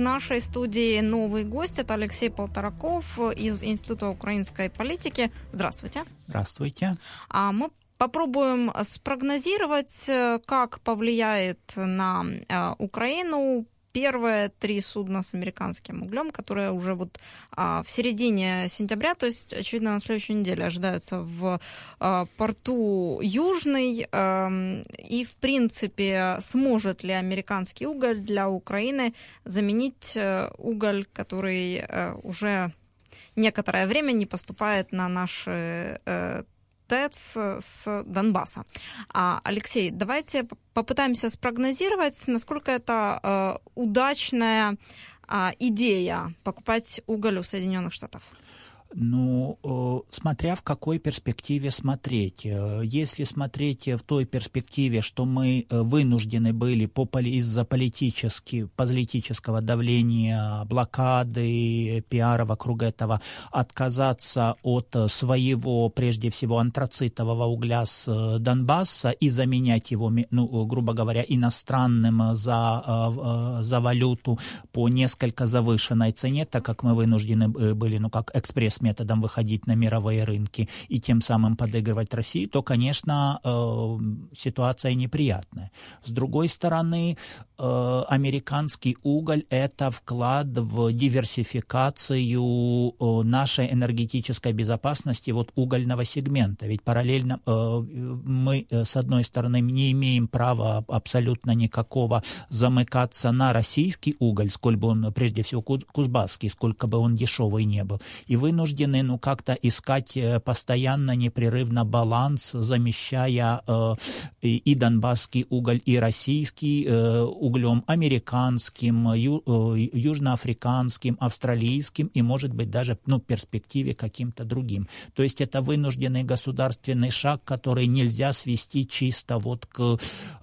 нашей студии новый гость. Это Алексей Полтораков из Института украинской политики. Здравствуйте. Здравствуйте. Мы попробуем спрогнозировать, как повлияет на Украину первые 3 судна с американским углем, которые уже в середине сентября, то есть, очевидно, на следующей неделе ожидаются в порту Южный. И, в принципе, сможет ли американский уголь для Украины заменить уголь, который уже некоторое время не поступает на наши ТЭЦ с Донбасса. Алексей, давайте попытаемся спрогнозировать, насколько это удачная идея покупать уголь у Соединенных Штатов. Смотря в какой перспективе смотреть. Если смотреть в той перспективе, что мы вынуждены были из-за политического давления, блокады, пиара вокруг этого отказаться от своего, прежде всего, антрацитового угля с Донбасса и заменять его, грубо говоря, иностранным за валюту по несколько завышенной цене, так как мы вынуждены были, как экспресс-методом выходить на мировые рынки и тем самым подыгрывать России, то, конечно, ситуация неприятная. С другой стороны, американский уголь – это вклад в диверсификацию нашей энергетической безопасности угольного сегмента. Ведь параллельно мы, с одной стороны, не имеем права абсолютно никакого замыкаться на российский уголь, сколь бы он, прежде всего, кузбасский, сколько бы он дешевый не был, и вынуждены как-то искать постоянно, непрерывно баланс, замещая и донбасский уголь, и российский углем американским, южноафриканским, австралийским и, может быть, даже в перспективе каким-то другим. То есть это вынужденный государственный шаг, который нельзя свести чисто к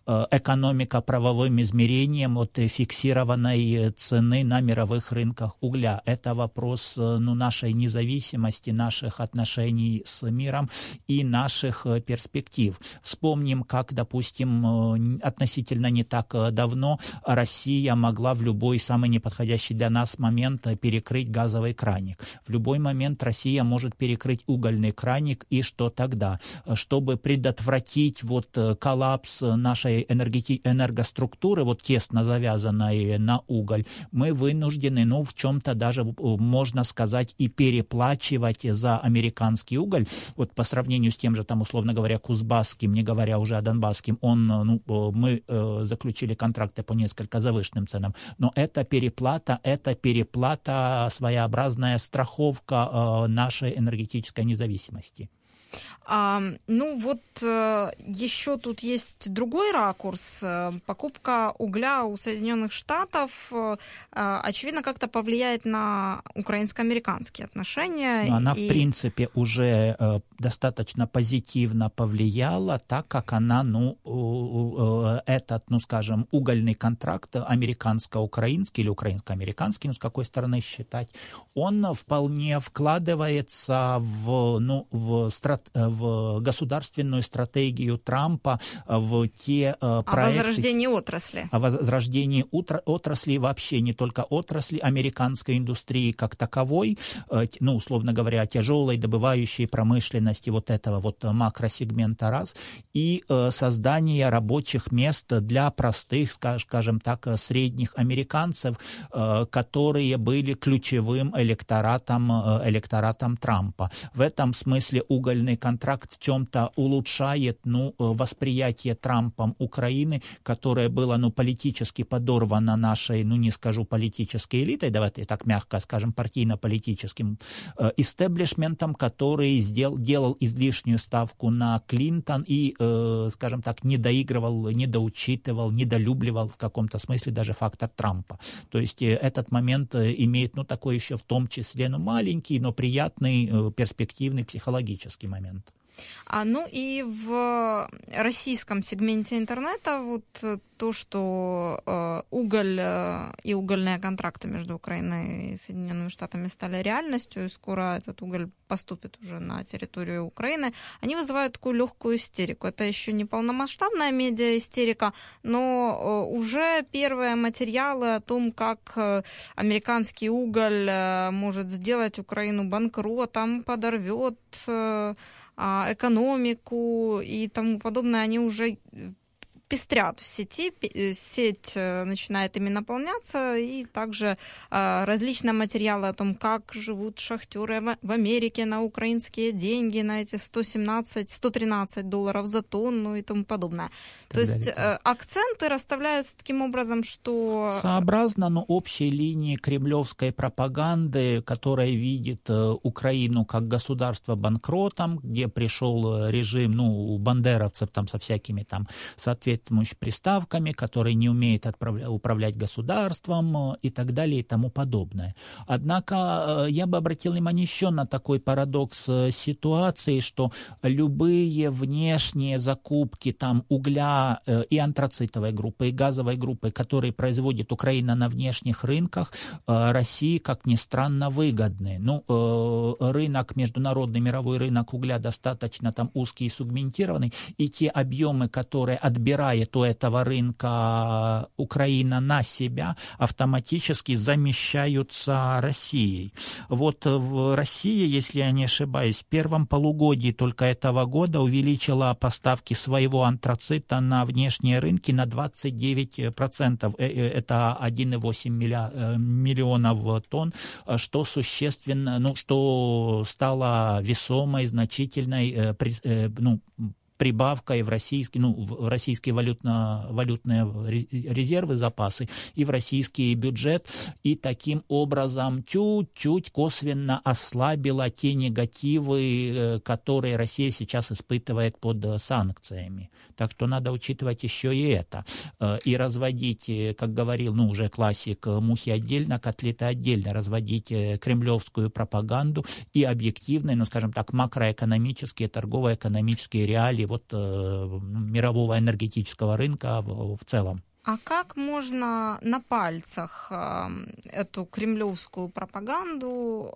экономико-правовым измерениям фиксированной цены на мировых рынках угля. Это вопрос нашей независимости, наших отношений с миром и наших перспектив. Вспомним, как, допустим, относительно не так давно Россия могла в любой самый неподходящий для нас момент перекрыть газовый краник. В любой момент Россия может перекрыть угольный краник, и что тогда? Чтобы предотвратить коллапс нашей энергоструктуры, тесно завязанной на уголь, мы вынуждены, в чем-то даже, можно сказать, и переплачивать за американский уголь. По сравнению с тем же, условно говоря, кузбасским, не говоря уже о донбасском, мы заключили контракты по несколько завышенным ценам. Но это переплата, своеобразная страховка нашей энергетической независимости. Еще тут есть другой ракурс. Покупка угля у Соединенных Штатов, очевидно, как-то повлияет на украинско-американские отношения. Она, в принципе, уже достаточно позитивно повлияла, так как она, этот, угольный контракт американско-украинский или украинско-американский, с какой стороны считать, он вполне вкладывается в государственную стратегию Трампа, в те проекты... О возрождении отрасли. О возрождении отрасли, вообще не только отрасли, американской индустрии как таковой, условно говоря, тяжелой добывающей промышленности, этого макросегмента раз, и создание рабочих мест для простых, скажем так, средних американцев, которые были ключевым электоратом Трампа. В этом смысле угольный контракт в чем-то улучшает восприятие Трампом Украины, которое было политически подорвано нашей, не скажу политической элитой, давайте так мягко скажем, партийно-политическим истеблишментом, который делал излишнюю ставку на Клинтон и, скажем так, недоигрывал, недоучитывал, недолюбливал в каком-то смысле даже фактор Трампа. То есть этот момент имеет такой еще в том числе маленький, но приятный, перспективный психологический момент. Ну и в российском сегменте интернета вот то, что уголь и угольные контракты между Украиной и Соединенными Штатами стали реальностью, и скоро этот уголь поступит уже на территорию Украины, они вызывают такую легкую истерику. Это еще не полномасштабная медиа-истерика, но уже первые материалы о том, как американский уголь может сделать Украину банкротом, подорвет экономику и тому подобное, они уже пестрят в сети, сеть начинает ими наполняться, и также различные материалы о том, как живут шахтеры в Америке на украинские деньги, на эти $113 за тонну и тому подобное. То есть акценты расставляются таким образом, что... Сообразно, но общей линии кремлевской пропаганды, которая видит Украину как государство банкротом, где пришел режим, у бандеровцев там со всякими там соответствующими приставками, который не умеет управлять государством и так далее и тому подобное. Однако я бы обратил внимание еще на такой парадокс ситуации, что любые внешние закупки там угля и антрацитовой группы, и газовой группы, которые производит Украина на внешних рынках, России, как ни странно, выгодны. Рынок, международный мировой рынок угля достаточно там узкий и сегментированный, и те объемы, которые отбирает у этого рынка Украина на себя, автоматически замещаются Россией. Вот в России, если я не ошибаюсь, в первом полугодии только этого года увеличила поставки своего антрацита на внешние рынки на 29%. Это 1,8 миллионов тонн, что существенно, что стало весомой, значительной, прибавкой в российские валютные резервы, запасы и в российский бюджет, и таким образом чуть-чуть косвенно ослабила те негативы, которые Россия сейчас испытывает под санкциями. Так что надо учитывать еще и это. И разводить, как говорил уже классик, мухи отдельно, котлеты отдельно, разводить кремлевскую пропаганду и объективные, скажем так, макроэкономические, торгово-экономические реалии мирового энергетического рынка в целом. А как можно на пальцах эту кремлевскую пропаганду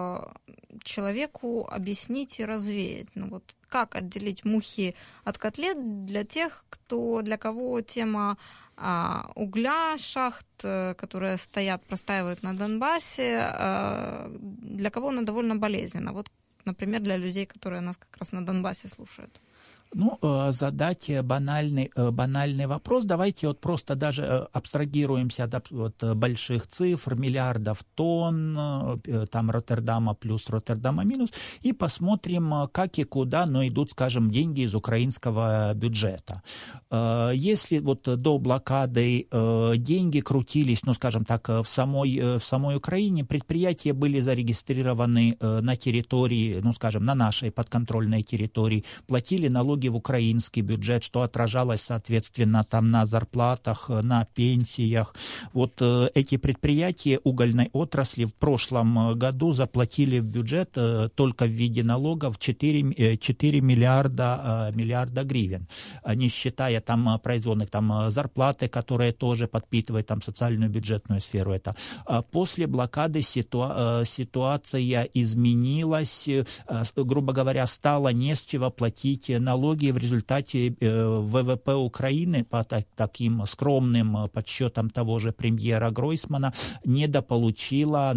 человеку объяснить и развеять? Как отделить мухи от котлет для тех, для кого тема угля, шахт, которые простаивают на Донбассе, для кого она довольно болезненна? Например, для людей, которые нас как раз на Донбассе слушают. Задать банальный вопрос. Давайте просто даже абстрагируемся от больших цифр, миллиардов тонн, там Роттердама плюс, Роттердама минус, и посмотрим, как и куда, идут, скажем, деньги из украинского бюджета. Если до блокады деньги крутились, скажем так, в самой Украине, предприятия были зарегистрированы на территории, скажем, на нашей подконтрольной территории, платили налоги в украинский бюджет, что отражалось, соответственно, там на зарплатах, на пенсиях. Эти предприятия угольной отрасли в прошлом году заплатили в бюджет только в виде налогов 4 миллиарда гривен, не считая там производных зарплаты, которые тоже подпитывают социальную бюджетную сферу. После блокады ситуация изменилась, грубо говоря, стало не с чего платить налоги. В результате ВВП Украины, по таким скромным подсчетам того же премьера Гройсмана, недополучила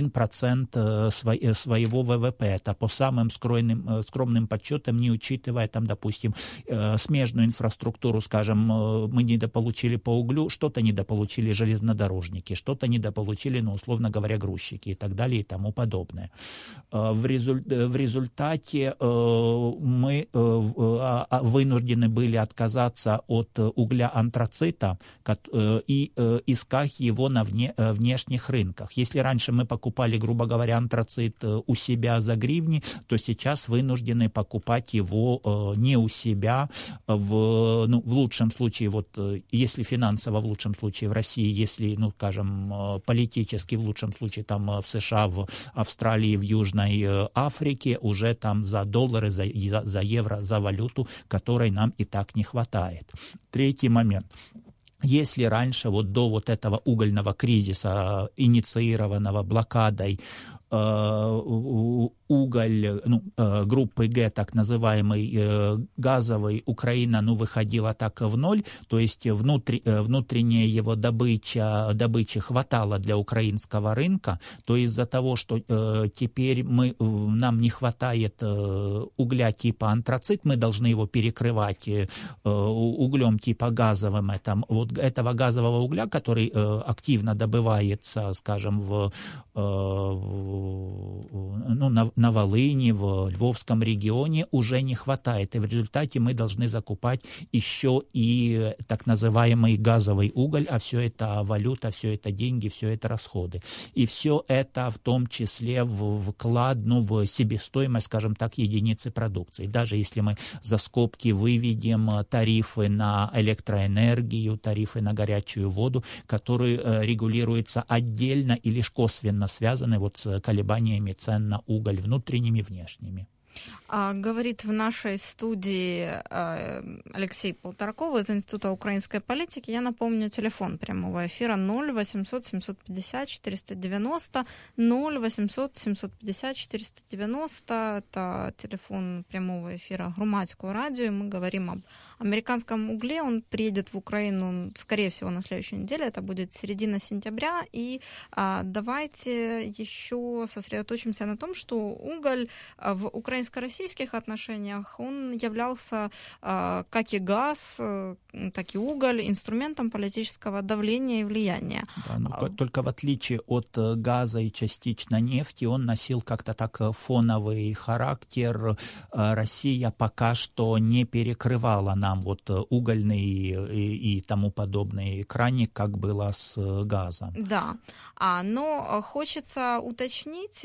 1% своего ВВП. Это по самым скромным подсчетам, не учитывая, допустим, смежную инфраструктуру, скажем, мы недополучили по углю, что-то недополучили железнодорожники, что-то недополучили, условно говоря, грузчики и так далее и тому подобное. В результате мы вынуждены были отказаться от угля антрацита и искать его на внешних рынках. Если раньше мы покупали, грубо говоря, антрацит у себя за гривни, то сейчас вынуждены покупать его не у себя, в лучшем случае, если финансово, в лучшем случае в России, если, скажем, политически, в лучшем случае там в США, в Австралии, в Южной Африке, уже там за доллары, за евро, за валюту, которой нам и так не хватает. Третий момент. Если раньше до этого угольного кризиса, инициированного блокадой, уголь группы Г, так называемый газовый, Украина выходила так в ноль, то есть внутренняя его добычи хватало для украинского рынка, то из-за того, что теперь нам не хватает угля типа антрацит, мы должны его перекрывать углем типа газовым, этого газового угля, который активно добывается, скажем, на Волыни, в Львовском регионе, уже не хватает. И в результате мы должны закупать еще и так называемый газовый уголь, а все это валюта, все это деньги, все это расходы. И все это в том числе вклад в себестоимость, скажем так, единицы продукции. Даже если мы за скобки выведем тарифы на электроэнергию, тарифы на горячую воду, которые регулируются отдельно и лишь косвенно связаны с колебаниями цен на уголь внутренними и внешними. Говорит в нашей студии Алексей Полтораков из Института украинской политики. Я напомню, телефон прямого эфира 0800 750 490, 0800 750 490. Это телефон прямого эфира Громадского радио. И мы говорим об американском угле. Он приедет в Украину, скорее всего, на следующей неделе. Это будет середина сентября. И давайте еще сосредоточимся на том, что уголь в украинско-российских отношениях, он являлся, как и газ, так и уголь, инструментом политического давления и влияния. Да, только в отличие от газа и частично нефти, он носил как-то так фоновый характер. Россия пока что не перекрывала нам угольный и тому подобный краник, как было с газом. Да, но хочется уточнить,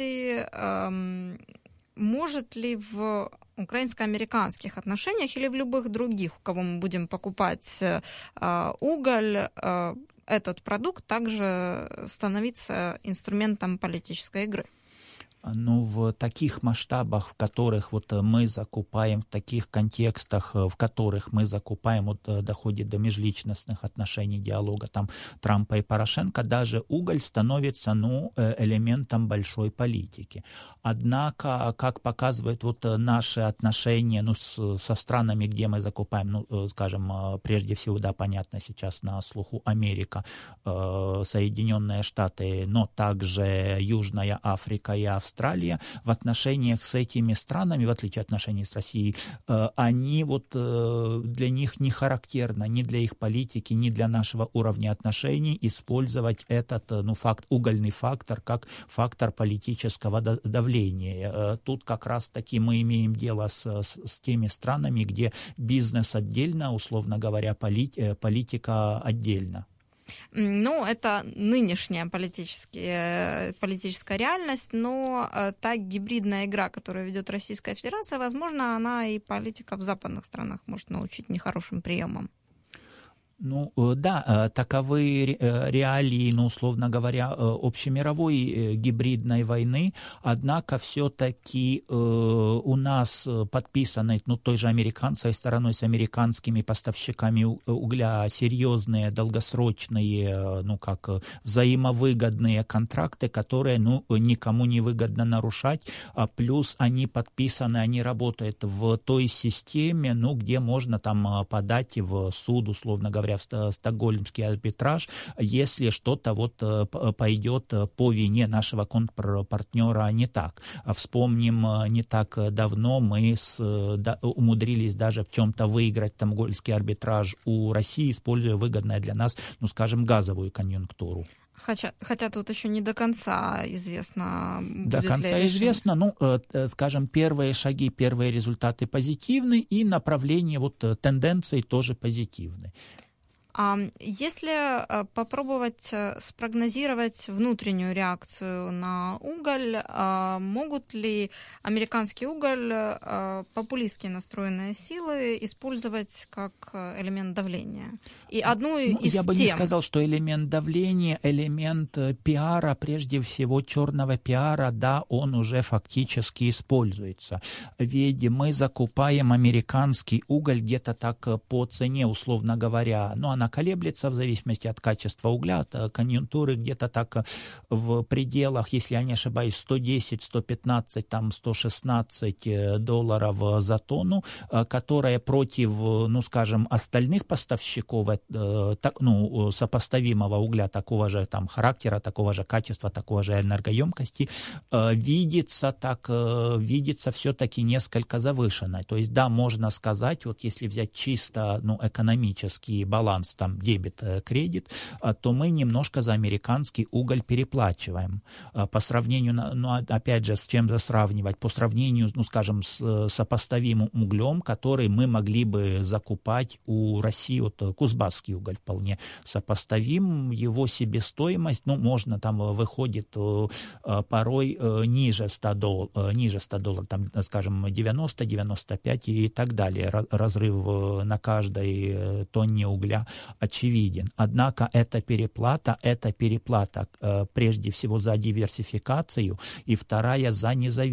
может ли в украинско-американских отношениях или в любых других, у кого мы будем покупать уголь, этот продукт также становиться инструментом политической игры? В таких масштабах, в которых мы закупаем, в таких контекстах, в которых мы закупаем, доходит до межличностных отношений, диалога Трампа и Порошенко, даже уголь становится элементом большой политики. Однако, как показывают наши отношения со странами, где мы закупаем, скажем, прежде всего, понятно, сейчас на слуху Америка, Соединенные Штаты, но также Южная Африка и Австралия, в отношениях с этими странами, в отличие от отношений с Россией, они для них не характерно ни для их политики, ни для нашего уровня отношений использовать этот угольный фактор как фактор политического давления. Тут как раз-таки мы имеем дело с теми странами, где бизнес отдельно, условно говоря, политика отдельно. Это нынешняя политическая реальность, но та гибридная игра, которую ведет Российская Федерация, возможно, она и политика в западных странах может научить нехорошим приемам. Таковы реалии, условно говоря, общемировой гибридной войны, однако все-таки у нас подписаны той же американской стороной с американскими поставщиками угля серьезные, долгосрочные, взаимовыгодные контракты, которые, никому не выгодно нарушать, плюс они подписаны, они работают в той системе, где можно подать в суд, условно говоря, в стокгольмский арбитраж, если что-то пойдет по вине нашего контрпартнера не так. Вспомним, не так давно мы умудрились даже в чем-то выиграть стокгольмский арбитраж у России, используя выгодное для нас, газовую конъюнктуру. Хотя тут еще не до конца известно, до конца известно, скажем, первые шаги, первые результаты позитивны, и направление тенденции тоже позитивны. Если попробовать спрогнозировать внутреннюю реакцию на уголь, могут ли американский уголь популистски настроенные силы использовать как элемент давления? И одну из я бы не сказал, что элемент давления, элемент пиара, прежде всего черного пиара, да, он уже фактически используется. Ведь мы закупаем американский уголь где-то так по цене, условно говоря, она колеблется в зависимости от качества угля, от конъюнктуры, где-то так в пределах, если я не ошибаюсь, 110, 115, $116 за тонну, которая против, скажем, остальных поставщиков, сопоставимого угля такого же характера, такого же качества, такого же энергоемкости, видится все-таки несколько завышенной. То есть, да, можно сказать, если взять чисто экономический баланс, дебет-кредит, то мы немножко за американский уголь переплачиваем. По сравнению, опять же, с чем же сравнивать? По сравнению, скажем, с сопоставимым углем, который мы могли бы закупать у России, кузбасский уголь вполне сопоставим, его себестоимость, можно, выходит порой ниже $100, скажем, 90, 95 и так далее. Разрыв на каждой тонне угля очевиден. Однако эта переплата прежде всего за диверсификацию, и вторая за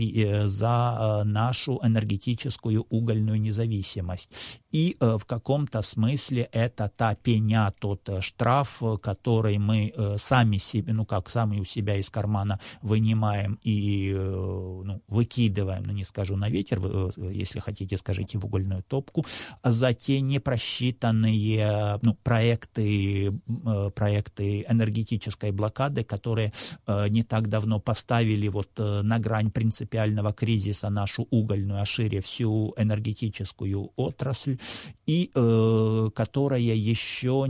нашу энергетическую угольную независимость. И в каком-то смысле это та пеня, тот штраф, который мы сами у себя из кармана вынимаем и выкидываем, не скажу на ветер, если хотите, скажите в угольную топку, за те непросчитанные проекты энергетической блокады, которые не так давно поставили на грань принципиального кризиса нашу угольную, а шире всю энергетическую отрасль, и которая еще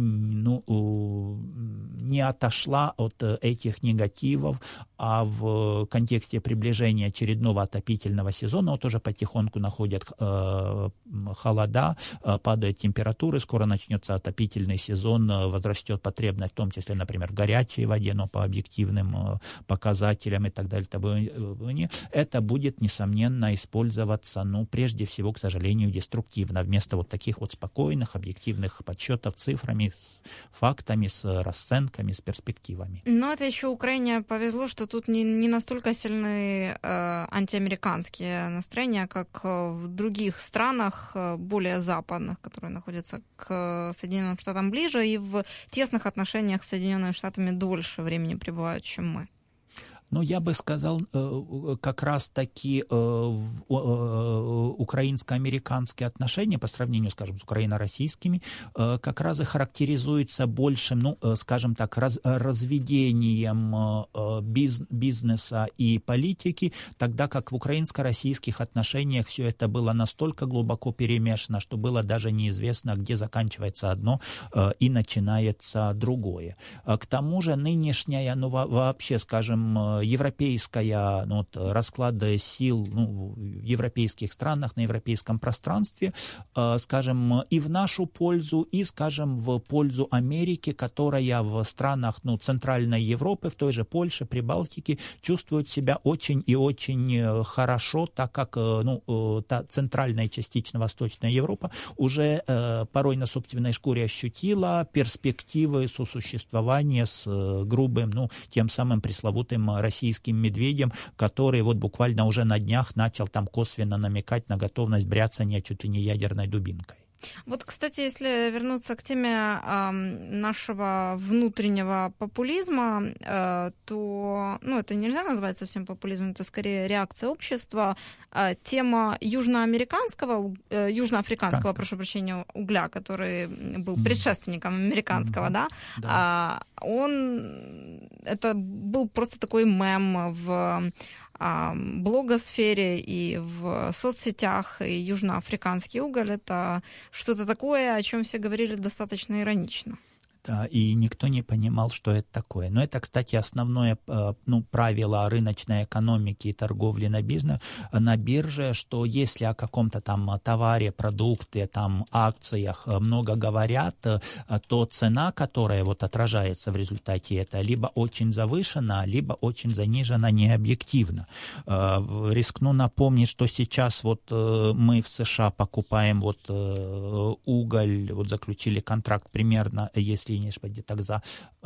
не отошла от этих негативов, а в контексте приближения очередного отопительного сезона уже потихоньку находят холода, падают температуры, скоро начнется отопительный сезон, возрастет потребность, в том числе, например, в горячей воде, но по объективным показателям и так далее. Это будет, несомненно, использоваться, прежде всего, к сожалению, деструктивно, вместо таких спокойных, объективных подсчетов цифрами, с фактами, с расценками, с перспективами. Но это еще Украине повезло, что тут не настолько сильны антиамериканские настроения, как в других странах, более западных, которые находятся к Соединенным Штатам ближе и в тесных отношениях с Соединенными Штатами дольше времени пребывают, чем мы. Я бы сказал, как раз-таки украинско-американские отношения по сравнению, скажем, с украино-российскими, как раз и характеризуются большим, скажем так, разведением бизнеса и политики, тогда как в украинско-российских отношениях все это было настолько глубоко перемешано, что было даже неизвестно, где заканчивается одно и начинается другое. К тому же нынешняя, вообще, скажем, европейская, расклад сил в европейских странах, на европейском пространстве, скажем, и в нашу пользу, и, скажем, в пользу Америки, которая в странах Центральной Европы, в той же Польше, Прибалтике, чувствует себя очень и очень хорошо, так как та центральная и частично Восточная Европа уже порой на собственной шкуре ощутила перспективы сосуществования с грубым, тем самым пресловутым российским медведем, который буквально уже на днях начал косвенно намекать на готовность бряцания чуть ли не ядерной дубинкой. Кстати, если вернуться к теме нашего внутреннего популизма, то, это нельзя назвать совсем популизмом, это скорее реакция общества. Тема южноафриканского, прошу прощения, угля, который был предшественником американского, да. Это был просто такой мем в блогосфере и в соцсетях, и южноафриканский уголь — это что-то такое, о чем все говорили достаточно иронично. Да, и никто не понимал, что это такое. Но это, кстати, основное правило рыночной экономики и торговли на бирже, что если о каком-то там товаре, продукте, там акциях много говорят, то цена, которая вот отражается в результате этого, либо очень завышена, либо очень занижена необъективно. Рискну напомнить, что сейчас вот мы в США покупаем вот уголь, вот заключили контракт примерно, если не ошибаюсь, так за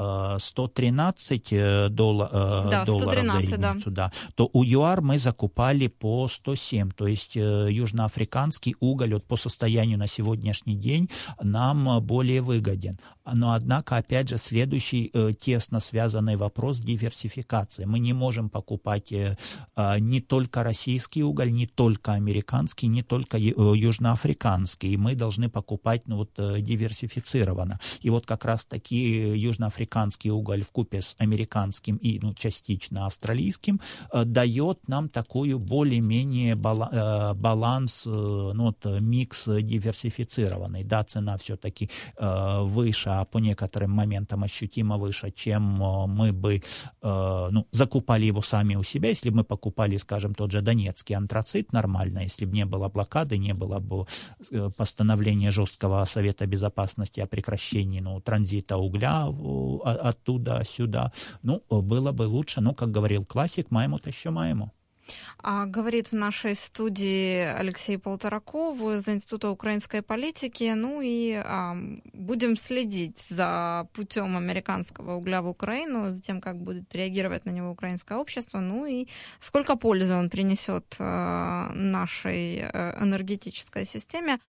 $113 долларов за единицу, да, то у ЮАР мы закупали по 107, то есть южноафриканский уголь вот по состоянию на сегодняшний день нам более выгоден. Но, однако, опять же, следующий тесно связанный вопрос диверсификации. Мы не можем покупать не только российский уголь, не только американский, не только южноафриканский. Мы должны покупать диверсифицированно. И вот как раз-таки южноафриканский уголь вкупе с американским и частично австралийским дает нам такую более-менее баланс, микс диверсифицированный. Да, цена все-таки выше, а по некоторым моментам ощутимо выше, чем мы бы закупали его сами у себя. Если бы мы покупали, скажем, тот же донецкий антрацит нормально, если бы не было блокады, не было бы постановления жесткого Совета Безопасности о прекращении транзита угля оттуда сюда, было бы лучше. Как говорил классик, маємо-то що маємо. Говорит в нашей студии Алексей Полтораков из Института украинской политики. И будем следить за путем американского угля в Украину, за тем, как будет реагировать на него украинское общество, и сколько пользы он принесет нашей энергетической системе.